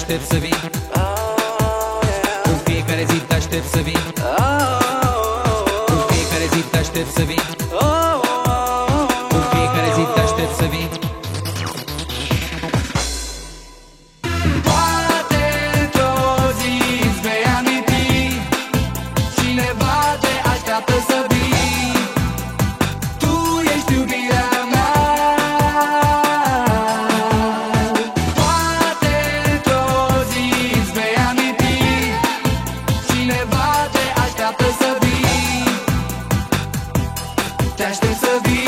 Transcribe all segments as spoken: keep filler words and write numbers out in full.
aștept să vin. În fiecare zi te aștept să vin. În fiecare zi te aștept să vin. În fiecare zi te aștept să vin. Poate într-o zi îți vei aminti, cineva te așteaptă să vii. Tu ești iubirea mea. Poate într-o zi îți vei aminti, cineva te așteaptă să vii. Te aștept să vii.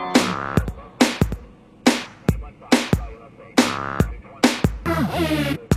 Hey!